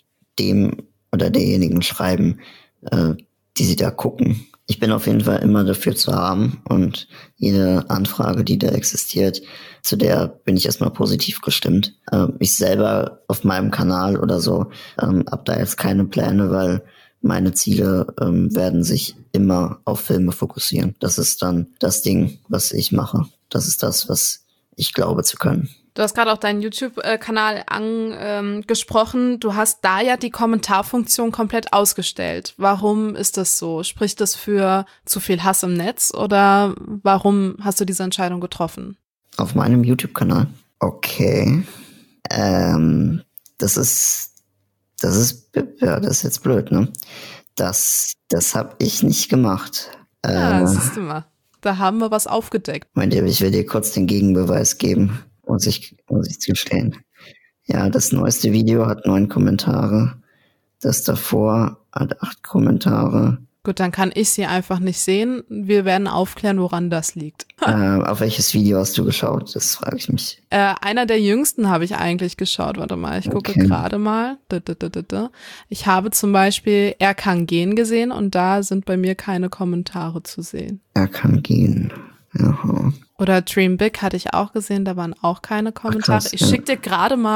dem oder derjenigen schreiben, äh, die sie da gucken. Ich bin auf jeden Fall immer dafür zu haben und jede Anfrage, die da existiert, zu der bin ich erstmal positiv gestimmt. Ähm, ich selber auf meinem Kanal oder so ähm, habe da jetzt keine Pläne, weil meine Ziele ähm, werden sich immer auf Filme fokussieren. Das ist dann das Ding, was ich mache. Das ist das, was ich glaube zu können. Du hast gerade auch deinen YouTube-Kanal angesprochen. Ähm, du hast da ja die Kommentarfunktion komplett ausgestellt. Warum ist das so? Spricht das für zu viel Hass im Netz oder warum hast du diese Entscheidung getroffen? Auf meinem YouTube-Kanal? Okay. Ähm, das ist, das ist, ja, das ist jetzt blöd, ne? Das, das habe ich nicht gemacht. Ja, äh, siehst du mal. Da haben wir was aufgedeckt. Meint ihr, ich will dir kurz den Gegenbeweis geben? Muss ich, muss ich zustehen. Ja, das neueste Video hat neun Kommentare. Das davor hat acht Kommentare. Gut, dann kann ich sie einfach nicht sehen. Wir werden aufklären, woran das liegt. äh, auf welches Video hast du geschaut? Das frage ich mich. Äh, einer der jüngsten habe ich eigentlich geschaut. Warte mal, ich gucke Okay. gerade mal. Ich habe zum Beispiel Er kann gehen gesehen und da sind bei mir keine Kommentare zu sehen. Er kann gehen. Jaha. Oder Dream Big hatte ich auch gesehen, da waren auch keine Kommentare. krass, ich ja. schicke dir gerade mal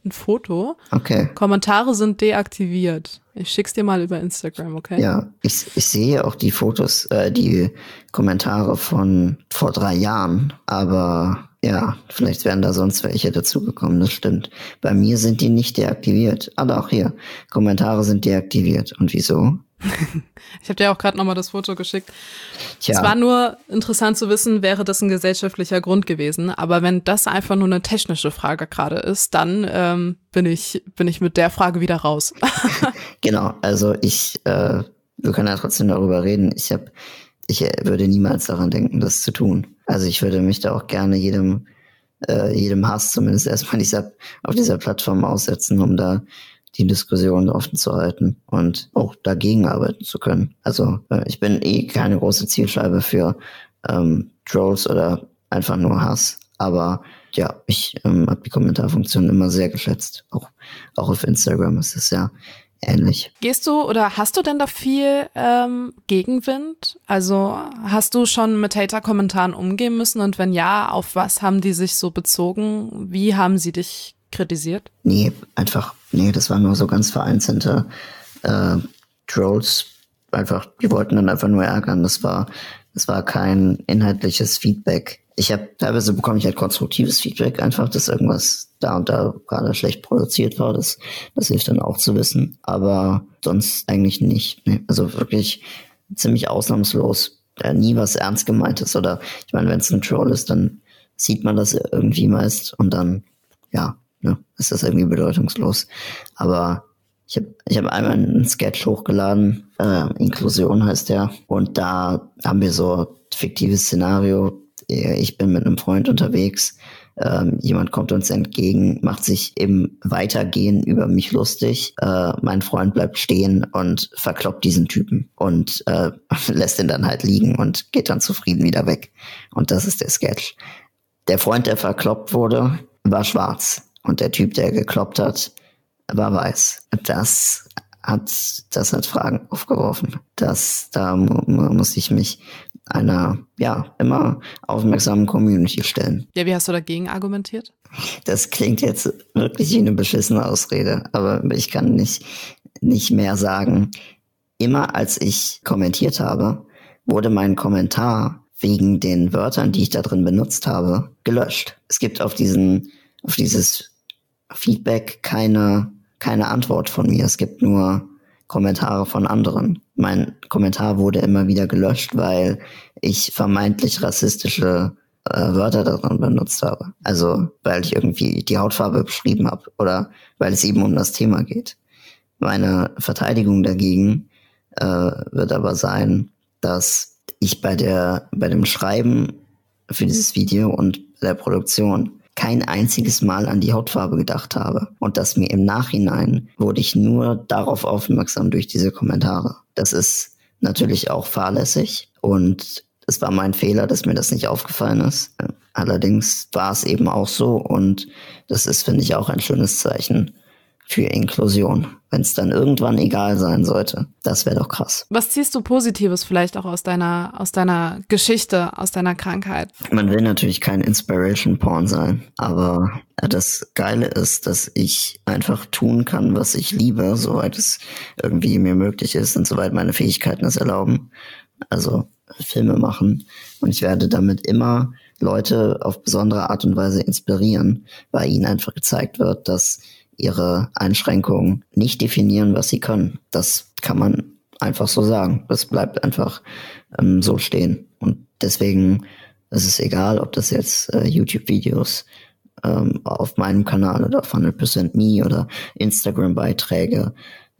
ein Foto. Okay. Kommentare sind deaktiviert. Ich schick's dir mal über Instagram, okay? Ja, ich, ich sehe auch die Fotos, äh, die Kommentare von vor drei Jahren, aber ja, vielleicht wären da sonst welche dazugekommen, das stimmt. Bei mir sind die nicht deaktiviert. Aber auch hier, Kommentare sind deaktiviert. Und wieso? Ich habe dir auch gerade nochmal das Foto geschickt. Tja. Es war nur interessant zu wissen, wäre das ein gesellschaftlicher Grund gewesen. Aber wenn das einfach nur eine technische Frage gerade ist, dann ähm, bin ich bin ich mit der Frage wieder raus. Genau, also ich, äh, wir können ja trotzdem darüber reden. Ich habe, ich würde niemals daran denken, das zu tun. Also ich würde mich da auch gerne jedem, äh, jedem Hass zumindest erstmal dieser, auf dieser Plattform aussetzen, um da die Diskussion offen zu halten und auch dagegen arbeiten zu können. Also äh, ich bin eh keine große Zielscheibe für ähm, Trolls oder einfach nur Hass, aber ja, ich ähm, habe die Kommentarfunktion immer sehr geschätzt. Auch, auch auf Instagram ist es ja ähnlich. Gehst du oder hast du denn da viel ähm, Gegenwind? Also hast du schon mit Hater-Kommentaren umgehen müssen und wenn ja, auf was haben die sich so bezogen? Wie haben sie dich kritisiert? Nee, einfach, nee, das waren nur so ganz vereinzelte äh, Trolls. Einfach, die wollten dann einfach nur ärgern. Das war, das war kein inhaltliches Feedback. Ich habe teilweise bekomme ich halt konstruktives Feedback, einfach, dass irgendwas da und da gerade schlecht produziert war. Das, das hilft dann auch zu wissen. Aber sonst eigentlich nicht. Nee. Also wirklich ziemlich ausnahmslos. Da nie was ernst gemeintes. Oder ich meine, wenn es ein Troll ist, dann sieht man das irgendwie meist und dann, ja, ne, ist das irgendwie bedeutungslos. Aber ich habe ich hab einmal einen Sketch hochgeladen, äh, Inklusion heißt der. Und da haben wir so ein fiktives Szenario. Ich bin mit einem Freund unterwegs, ähm, jemand kommt uns entgegen, macht sich im Weitergehen über mich lustig. Äh, mein Freund bleibt stehen und verkloppt diesen Typen und äh, lässt ihn dann halt liegen und geht dann zufrieden wieder weg. Und das ist der Sketch. Der Freund, der verkloppt wurde, war schwarz und der Typ, der gekloppt hat, war weiß. Das hat, das hat Fragen aufgeworfen. Das, da mu- mu- muss ich mich einer, ja, immer aufmerksamen Community stellen. Ja, wie hast du dagegen argumentiert? Das klingt jetzt wirklich wie eine beschissene Ausrede, aber ich kann nicht, nicht mehr sagen. Immer als ich kommentiert habe, wurde mein Kommentar wegen den Wörtern, die ich da drin benutzt habe, gelöscht. Es gibt auf diesen, auf dieses Feedback keine, keine Antwort von mir. Es gibt nur Kommentare von anderen. Mein Kommentar wurde immer wieder gelöscht, weil ich vermeintlich rassistische äh, Wörter darin benutzt habe. Also weil ich irgendwie die Hautfarbe beschrieben habe oder weil es eben um das Thema geht. Meine Verteidigung dagegen äh, wird aber sein, dass ich bei der bei dem Schreiben für dieses Video und der Produktion kein einziges Mal an die Hautfarbe gedacht habe. Und dass mir im Nachhinein wurde ich nur darauf aufmerksam durch diese Kommentare. Das ist natürlich auch fahrlässig und es war mein Fehler, dass mir das nicht aufgefallen ist. Allerdings war es eben auch so und das ist, finde ich, auch ein schönes Zeichen für Inklusion. Wenn es dann irgendwann egal sein sollte, das wäre doch krass. Was ziehst du Positives vielleicht auch aus deiner, aus deiner Geschichte, aus deiner Krankheit? Man will natürlich kein Inspiration-Porn sein, aber das Geile ist, dass ich einfach tun kann, was ich liebe, soweit es irgendwie mir möglich ist und soweit meine Fähigkeiten es erlauben. Also Filme machen. Und ich werde damit immer Leute auf besondere Art und Weise inspirieren, weil ihnen einfach gezeigt wird, dass ihre Einschränkungen nicht definieren, was sie können. Das kann man einfach so sagen. Das bleibt einfach ähm, so stehen. Und deswegen ist es egal, ob das jetzt äh, YouTube-Videos ähm, auf meinem Kanal oder auf hundert Percent Me oder Instagram-Beiträge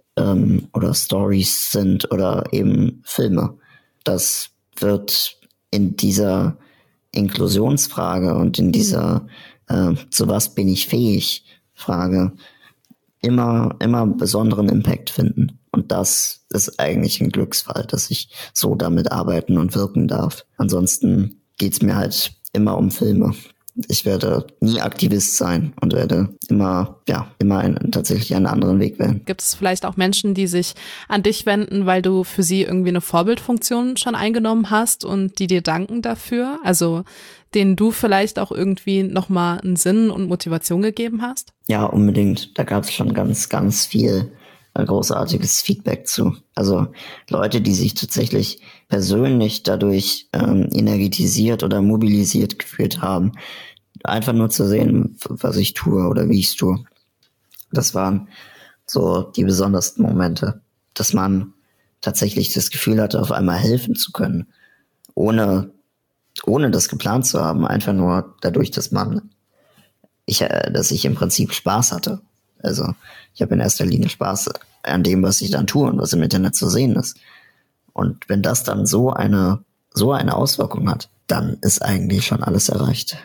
ähm, oder Stories sind oder eben Filme. Das wird in dieser Inklusionsfrage und in dieser äh, zu was bin ich fähig Frage immer, immer besonderen Impact finden. Und das ist eigentlich ein Glücksfall, dass ich so damit arbeiten und wirken darf. Ansonsten geht's mir halt immer um Filme. ich werde nie Aktivist sein und werde immer, ja, immer einen, tatsächlich einen anderen Weg wählen. Gibt es vielleicht auch Menschen, die sich an dich wenden, weil du für sie irgendwie eine Vorbildfunktion schon eingenommen hast und die dir danken dafür? Also denen du vielleicht auch irgendwie nochmal einen Sinn und Motivation gegeben hast? Ja, unbedingt. Da gab es schon ganz, ganz viel äh, großartiges Feedback zu. Also Leute, die sich tatsächlich persönlich dadurch ähm, energetisiert oder mobilisiert gefühlt haben, einfach nur zu sehen, was ich tue oder wie ich es tue. Das waren so die besondersten Momente, dass man tatsächlich das Gefühl hatte, auf einmal helfen zu können, ohne ohne das geplant zu haben, einfach nur dadurch, dass man, ich, äh, dass ich im Prinzip Spaß hatte. Also ich habe in erster Linie Spaß an dem, was ich dann tue und was im Internet zu sehen ist. Und wenn das dann so eine so eine Auswirkung hat, dann ist eigentlich schon alles erreicht.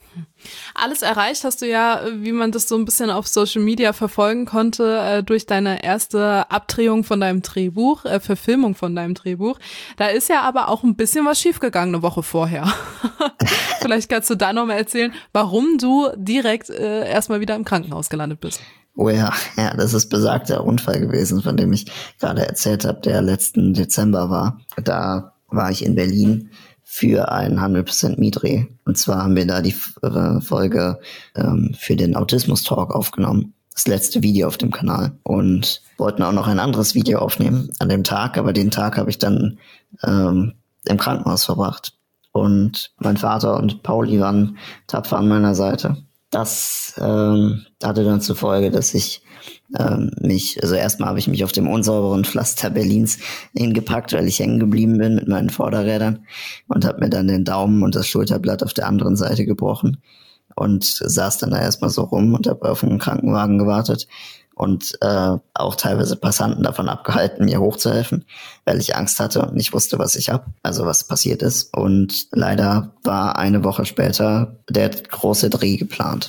Alles erreicht hast du ja, wie man das so ein bisschen auf Social Media verfolgen konnte, äh, durch deine erste Abdrehung von deinem Drehbuch, äh, Verfilmung von deinem Drehbuch. Da ist ja aber auch ein bisschen was schiefgegangen eine Woche vorher. Vielleicht kannst du da nochmal erzählen, warum du direkt äh, erstmal wieder im Krankenhaus gelandet bist. Oh ja, ja, das ist besagter Unfall gewesen, von dem ich gerade erzählt habe, der letzten Dezember war. Da war ich in Berlin für einen hundert Prozent Me-Dreh. Und zwar haben wir da die äh, Folge ähm, für den Autismus-Talk aufgenommen. Das letzte Video auf dem Kanal. Und wollten auch noch ein anderes Video aufnehmen an dem Tag, aber den Tag habe ich dann ähm, im Krankenhaus verbracht. Und mein Vater und Pauli waren tapfer an meiner Seite. Das ähm, hatte dann zur Folge, dass ich ähm, mich, also erstmal habe ich mich auf dem unsauberen Pflaster Berlins hingepackt, weil ich hängen geblieben bin mit meinen Vorderrädern und habe mir dann den Daumen und das Schulterblatt auf der anderen Seite gebrochen und saß dann da erstmal so rum und habe auf einen Krankenwagen gewartet und äh, auch teilweise Passanten davon abgehalten, mir hochzuhelfen, weil ich Angst hatte und nicht wusste, was ich hab, also was passiert ist. Und leider war eine Woche später der große Dreh geplant.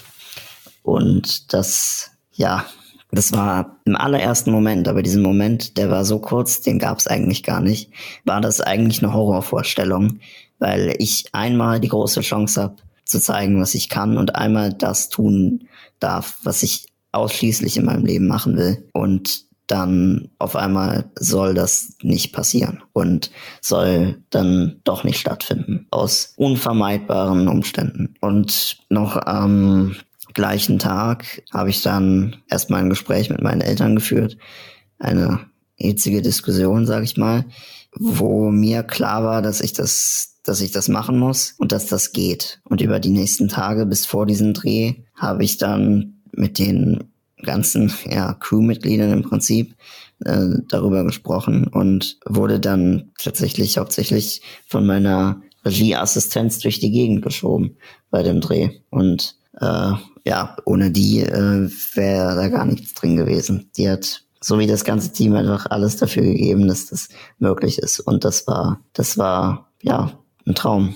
Und das, ja, das war im allerersten Moment, aber diesen Moment, der war so kurz, den gab es eigentlich gar nicht, war das eigentlich eine Horrorvorstellung, weil ich einmal die große Chance habe, zu zeigen, was ich kann und einmal das tun darf, was ich ausschließlich in meinem Leben machen will. Und dann auf einmal soll das nicht passieren und soll dann doch nicht stattfinden, aus unvermeidbaren Umständen. Und noch am gleichen Tag habe ich dann erstmal ein Gespräch mit meinen Eltern geführt, eine hitzige Diskussion, sage ich mal, wo mir klar war, dass ich das, dass ich das machen muss und dass das geht. Und über die nächsten Tage bis vor diesem Dreh habe ich dann mit den ganzen ja, Crewmitgliedern im Prinzip äh, darüber gesprochen und wurde dann tatsächlich hauptsächlich von meiner Regieassistenz durch die Gegend geschoben bei dem Dreh. Und äh, ja, ohne die äh, wäre da gar nichts drin gewesen. Die hat, so wie das ganze Team, einfach alles dafür gegeben, dass das möglich ist. Und das war, das war ja ein Traum.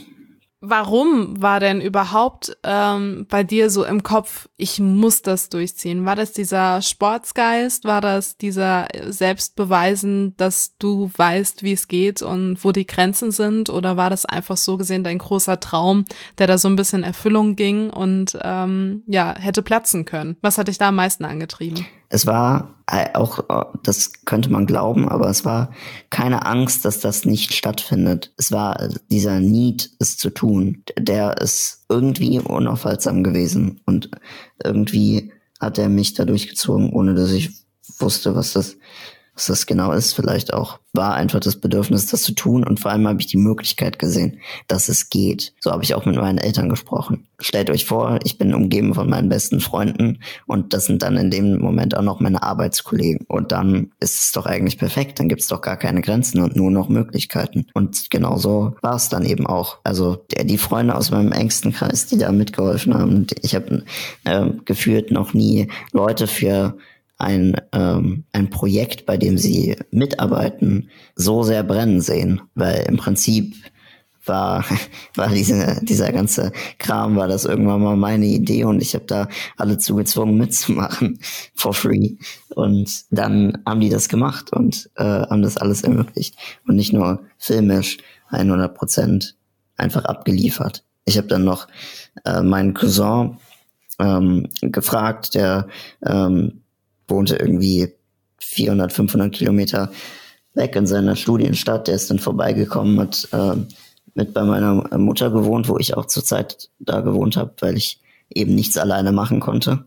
Warum war denn überhaupt ähm, bei dir so im Kopf, ich muss das durchziehen? War das dieser Sportsgeist? War das dieser Selbstbeweisen, dass du weißt, wie es geht und wo die Grenzen sind? Oder war das einfach so gesehen dein großer Traum, der da so ein bisschen in Erfüllung ging und ähm, ja hätte platzen können? Was hat dich da am meisten angetrieben? Es war auch, das könnte man glauben, aber es war keine Angst, dass das nicht stattfindet. Es war dieser Need, es zu tun, der ist irgendwie unaufhaltsam gewesen und irgendwie hat er mich da durchgezogen, ohne dass ich wusste, was das, was das genau ist. Vielleicht auch war einfach das Bedürfnis, das zu tun und vor allem habe ich die Möglichkeit gesehen, dass es geht. So habe ich auch mit meinen Eltern gesprochen. Stellt euch vor, ich bin umgeben von meinen besten Freunden und das sind dann in dem Moment auch noch meine Arbeitskollegen. Und dann ist es doch eigentlich perfekt, dann gibt es doch gar keine Grenzen und nur noch Möglichkeiten. Und genau so war es dann eben auch. Also der, die Freunde aus meinem engsten Kreis, die da mitgeholfen haben, ich habe äh, gefühlt noch nie Leute für ein ähm, ein Projekt, bei dem sie mitarbeiten, so sehr brennen sehen, weil im Prinzip war war diese dieser ganze Kram, war das irgendwann mal meine Idee und ich habe da alle zugezwungen mitzumachen for free und dann haben die das gemacht und äh, haben das alles ermöglicht und nicht nur filmisch hundert Prozent einfach abgeliefert. Ich habe dann noch äh, meinen Cousin ähm, gefragt, der ähm, wohnte irgendwie vierhundert, fünfhundert Kilometer weg in seiner Studienstadt. Der ist dann vorbeigekommen, hat äh, mit bei meiner Mutter gewohnt, wo ich auch zur Zeit da gewohnt habe, weil ich eben nichts alleine machen konnte.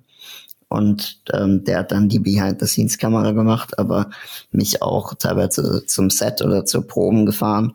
Und ähm, der hat dann die Behind-the-Scenes-Kamera gemacht, aber mich auch teilweise zum Set oder zur Proben gefahren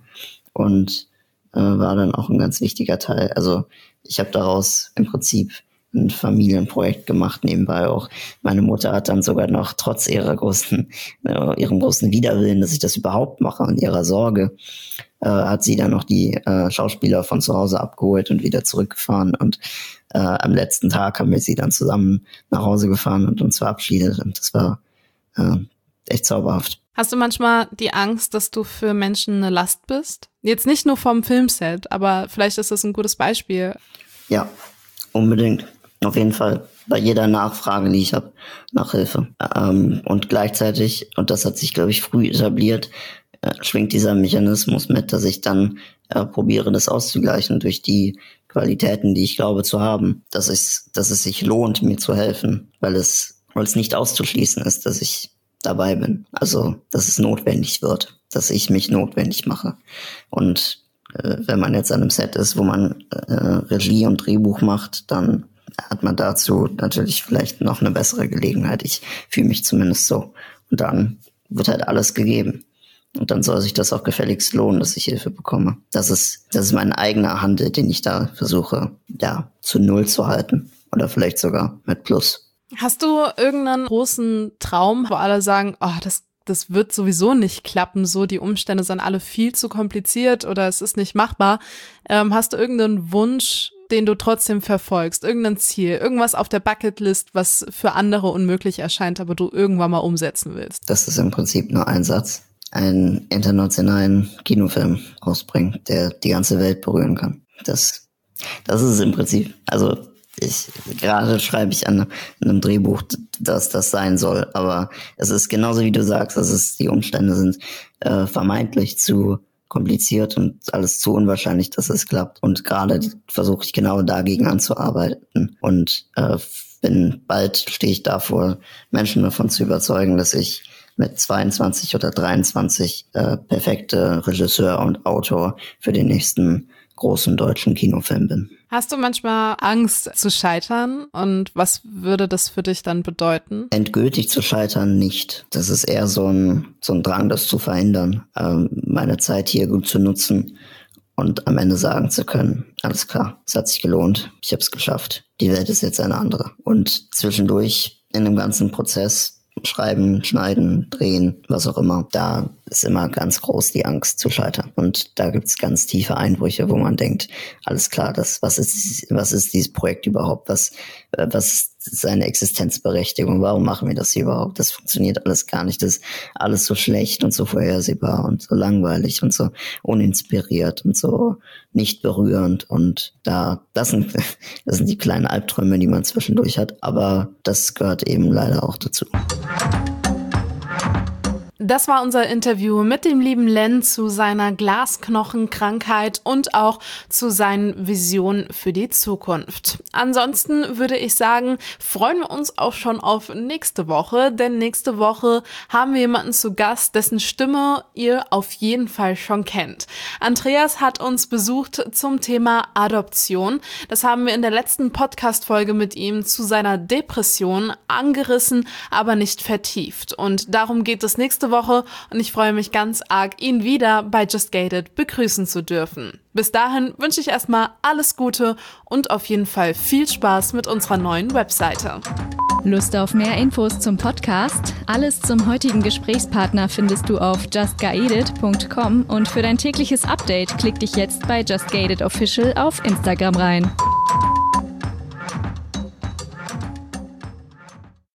und äh, war dann auch ein ganz wichtiger Teil. Also ich habe daraus im Prinzip ein Familienprojekt gemacht, nebenbei auch. Meine Mutter hat dann sogar noch trotz ihrer großen, äh, ihrem großen Widerwillen, dass ich das überhaupt mache und ihrer Sorge, äh, hat sie dann noch die äh, Schauspieler von zu Hause abgeholt und wieder zurückgefahren. Und äh, am letzten Tag haben wir sie dann zusammen nach Hause gefahren und uns verabschiedet. Und das war äh, echt zauberhaft. Hast du manchmal die Angst, dass du für Menschen eine Last bist? Jetzt nicht nur vom Filmset, aber vielleicht ist das ein gutes Beispiel. Ja, unbedingt. Auf jeden Fall bei jeder Nachfrage, die ich habe, nach Hilfe. Ähm, und gleichzeitig, und das hat sich, glaube ich, früh etabliert, äh, schwingt dieser Mechanismus mit, dass ich dann äh, probiere, das auszugleichen durch die Qualitäten, die ich glaube zu haben. Dass es, dass es sich lohnt, mir zu helfen, weil es, weil es nicht auszuschließen ist, dass ich dabei bin. Also, dass es notwendig wird, dass ich mich notwendig mache. Und äh, wenn man jetzt an einem Set ist, wo man äh, Regie und Drehbuch macht, dann hat man dazu natürlich vielleicht noch eine bessere Gelegenheit. Ich fühle mich zumindest so. Und dann wird halt alles gegeben. Und dann soll sich das auch gefälligst lohnen, dass ich Hilfe bekomme. Das ist, das ist mein eigener Handel, den ich da versuche, ja, zu Null zu halten. Oder vielleicht sogar mit Plus. Hast du irgendeinen großen Traum, wo alle sagen, oh, das, das wird sowieso nicht klappen, so die Umstände sind alle viel zu kompliziert oder es ist nicht machbar. Ähm, hast du irgendeinen Wunsch, den du trotzdem verfolgst, irgendein Ziel, irgendwas auf der Bucketlist, was für andere unmöglich erscheint, aber du irgendwann mal umsetzen willst? Das ist im Prinzip nur ein Satz. Einen internationalen Kinofilm rausbringen, der die ganze Welt berühren kann. Das, das ist es im Prinzip. Also ich gerade schreibe ich an einem Drehbuch, dass das sein soll, aber es ist genauso wie du sagst, dass es die Umstände sind äh, vermeintlich zu kompliziert und alles zu unwahrscheinlich, dass es klappt. Und gerade versuche ich genau dagegen anzuarbeiten. Und äh, bin bald stehe ich davor, Menschen davon zu überzeugen, dass ich mit zweiundzwanzig oder dreiundzwanzig äh, perfekte Regisseur und Autor für den nächsten großen deutschen Kinofilm bin. Hast du manchmal Angst zu scheitern und was würde das für dich dann bedeuten? Endgültig zu scheitern nicht. Das ist eher so ein, so ein Drang, das zu verhindern, ähm, meine Zeit hier gut zu nutzen und am Ende sagen zu können, alles klar, es hat sich gelohnt, ich habe es geschafft, die Welt ist jetzt eine andere. Und zwischendurch in dem ganzen Prozess schreiben, schneiden, drehen, was auch immer, da ist immer ganz groß die Angst zu scheitern. Und da gibt's ganz tiefe Einbrüche, wo man denkt, alles klar, das, was ist, was ist dieses Projekt überhaupt? Was, äh, was ist seine Existenzberechtigung? Warum machen wir das hier überhaupt? Das funktioniert alles gar nicht. Das ist alles so schlecht und so vorhersehbar und so langweilig und so uninspiriert und so nicht berührend. Und da, das sind, das sind die kleinen Albträume, die man zwischendurch hat. Aber das gehört eben leider auch dazu. Das war unser Interview mit dem lieben Len zu seiner Glasknochenkrankheit und auch zu seinen Visionen für die Zukunft. Ansonsten würde ich sagen, freuen wir uns auch schon auf nächste Woche, denn nächste Woche haben wir jemanden zu Gast, dessen Stimme ihr auf jeden Fall schon kennt. Andreas hat uns besucht zum Thema Adoption. Das haben wir in der letzten Podcast-Folge mit ihm zu seiner Depression angerissen, aber nicht vertieft. Und darum geht es nächste Woche. Woche und ich freue mich ganz arg, ihn wieder bei Just Gated begrüßen zu dürfen. Bis dahin wünsche ich erstmal alles Gute und auf jeden Fall viel Spaß mit unserer neuen Webseite. Lust auf mehr Infos zum Podcast? Alles zum heutigen Gesprächspartner findest du auf just gated punkt com und für dein tägliches Update klick dich jetzt bei Just Gated Official auf Instagram rein.